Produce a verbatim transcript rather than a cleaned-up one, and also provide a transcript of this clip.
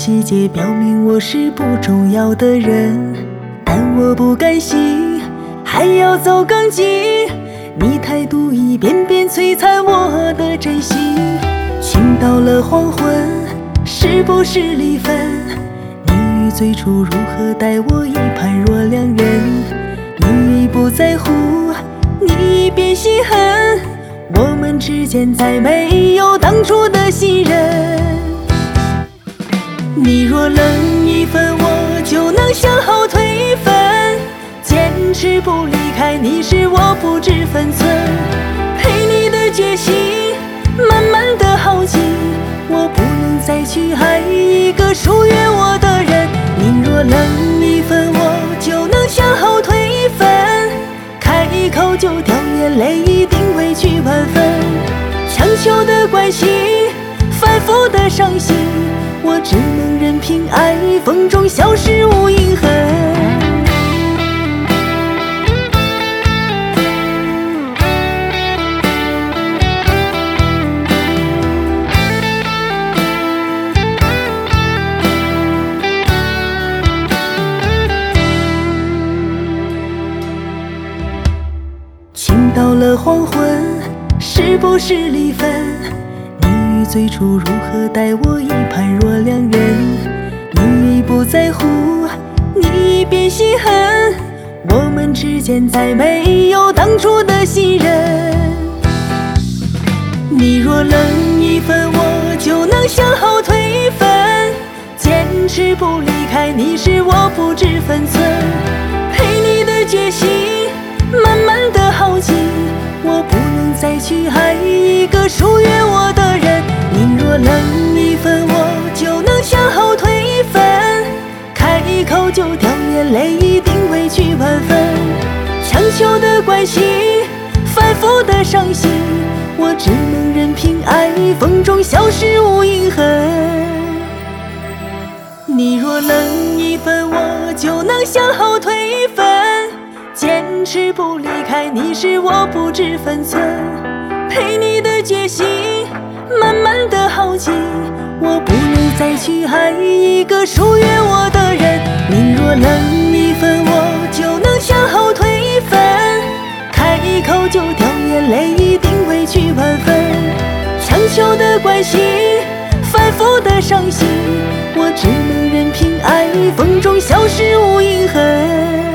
细节表明我是不重要的人，但我不甘心，还要走更近。你态度一遍遍摧残我的真心。情到了黄昏，是不是离分？你与最初如何待我一判若两人。你已不在乎，你已变心恨，我们之间再没有当初的信任。你若冷一分，我就能向后退一分，坚持不离开你是我不知分寸。陪你的决心慢慢的耗尽，我不能再去爱一个属于我的人。你若冷一分，我就能向后退一分，开口就掉眼泪，一定委屈万分。强求的关系，反复的伤心，我只能任凭爱风中消失无影痕。情到了黄昏，是不是离分？你与最初如何待我一判若两人。你已不在乎，你已变心恨，我们之间再没有当初的信任。你若冷一分，我就能向后退一分，坚持不离开你是我不知分寸。陪你的决心慢慢的耗尽，我不能再去爱一个属于我的人。你若冷一分，我就能向后退一分，开口就掉眼泪，一定委屈万分。强求的关系，反复的伤心，我只能任凭爱风中消失无影痕。你若冷一分，我就能向后退一分，坚持不离开你是我不知分寸。陪你的决心慢慢的耗尽，我不能再去爱一个属于我的人。你若冷一分，我就能向后退一分，开口就掉眼泪，一定委屈万分。强求的关系，反复的伤心，我只能任凭爱风中消失无影痕。